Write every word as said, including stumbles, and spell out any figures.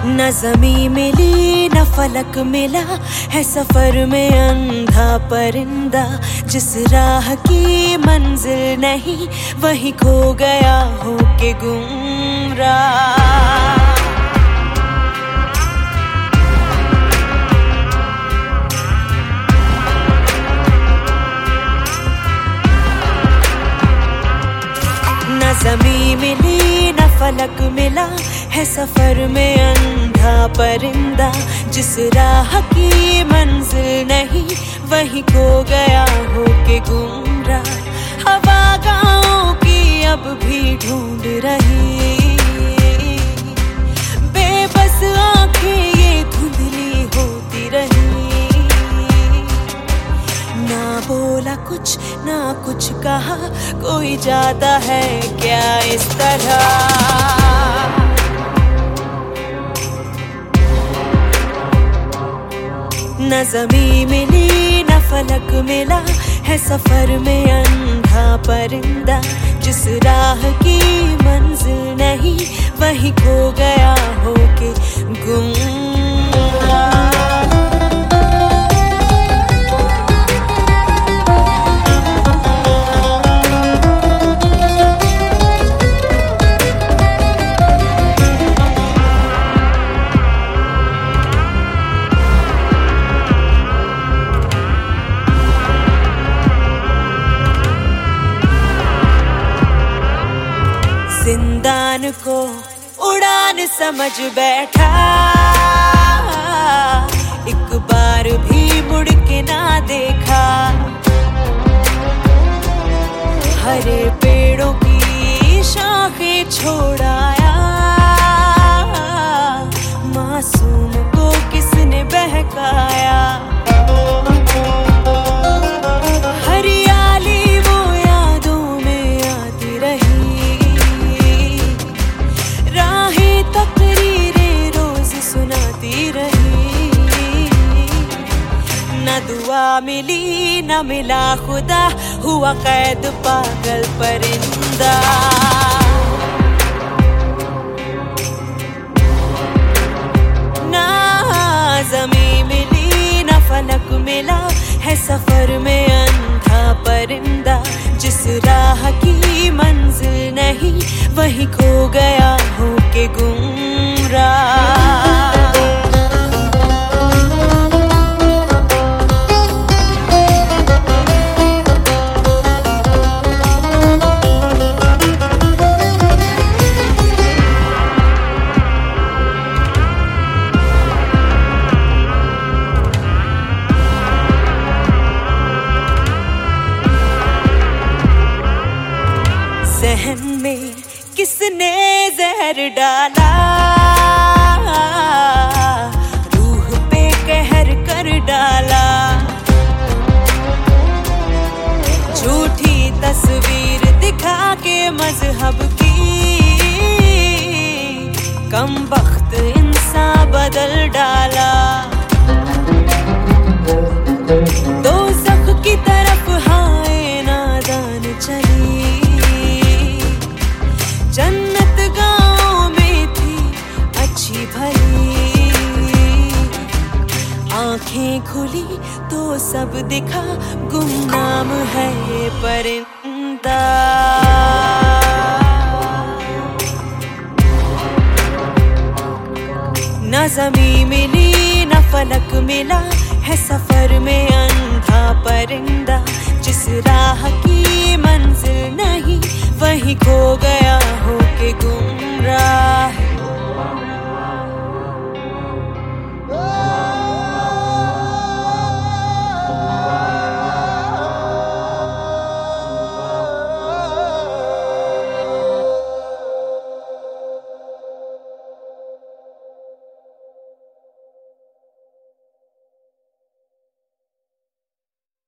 न ज़मीं मिली न फलक मिला है सफर में अंधा परिंदा। जिस राह की मंजिल नहीं वहीं खो गया हो के गुमराह। न ज़मीं मिली न फलक मिला है सफर में अंधा परिंदा। जिस राह की मंजिल नहीं वहीं खो गया हो के गुमराह। हवा गाँव की अब भी ढूंढ रही, बेबस आंखें ये धुंधली होती रही। ना बोला कुछ ना कुछ कहा, कोई जाता है क्या इस तरह। न ज़मीं मिली न फलक मिला है सफर में अंधा परिंदा। जिस राह की मंजिल नहीं वहीं खो गया हो के गुमराह। जिंदान को उड़ान समझ बैठा, एक बार भी मुड़ के ना देखा। हरे पेड़ों की शाखें छोड़ाया, मासूम को किसने बहकाया। न दुआ मिली न मिला खुदा, हुआ कैद पागल परिंदा। ना ज़मीं मिली न फलक मिला है सफर में अंधा परिंदा। जिस राह की मंजिल नहीं वहीं खो गया हो के गुमराह। जहन में किसने जहर डाला, रूह पे कहर कर डाला। झूठी तस्वीर दिखा के मजहब की, कमबख्त इंसान बदल डाला। दोज़ख की तरफ हाय नादान चली, जन्नत गाँव में थी अच्छी भली। आंखें खुली तो सब दिखा, गुमनाम है ये परिंदा। न ज़मीं मिली न फलक मिला है सफर में अंधा परिंदा। जिस राह की मंजिल नहीं वहीं खो गया हो के गुमराह।